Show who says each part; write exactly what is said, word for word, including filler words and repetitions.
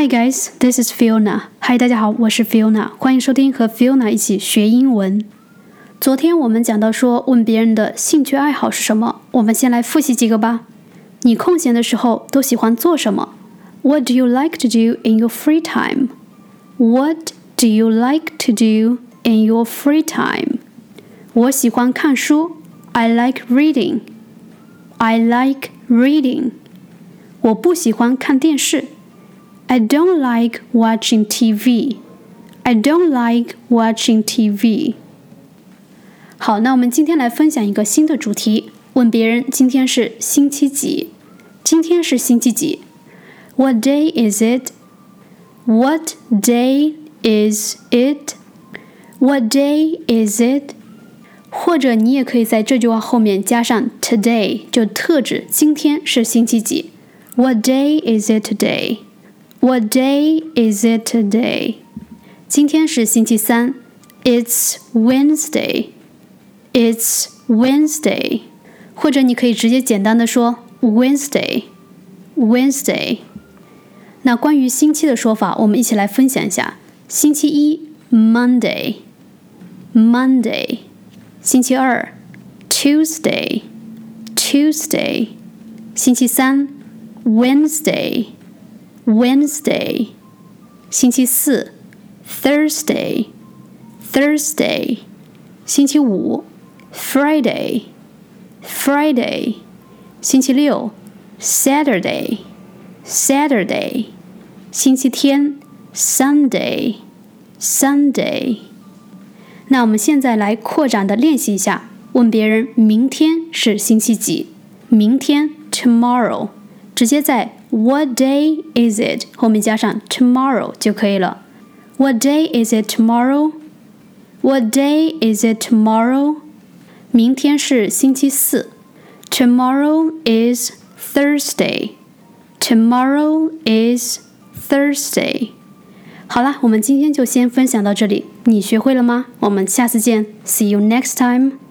Speaker 1: Hi guys, this is Fiona. Hi, 大家好，我是 Fiona， 欢迎收听和 Fiona 一起学英文。昨天我们讲到说问别人的兴趣爱好是什么，我们先来复习几个吧。你空闲的时候都喜欢做什么？ What do you like to do in your free time? What do you like to do in your free time? 我喜欢看书。I like reading. I like reading. 我不喜欢看电视。I don't like watching T V. I don't like watching T V. 好，那我们今天来分享一个新的主题，问别人今天是星期几？今天是星期几？ What day is it? What day is it? What day is it? 或者你也可以在这句话后面加上 today， 就特指今天是星期几。What day is it today? What day is it today? 今天是星期三。It's Wednesday. It's Wednesday. 或者你可以直接简单的说 Wednesday. Wednesday. 那关于星期的说法，我们一起来分享一下。星期一 Monday. Monday. 星期二 Tuesday. Tuesday. 星期三 Wednesday. Wednesday. 星期四 Thursday. Thursday. 星期五 Friday. Friday. 星期六 Saturday. Saturday. 星期天 Sunday. Sunday. 那我们现在来扩展的练习一下，问别人明天是星期几？明天 tomorrow， 直接在 What day is it 后面加上 tomorrow 就可以了。What day is it tomorrow? What day is it tomorrow? 明天是星期四。Tomorrow is Thursday. Tomorrow is Thursday. 好啦，我们今天就先分享到这里。你学会了吗？我们下次见。See you next time.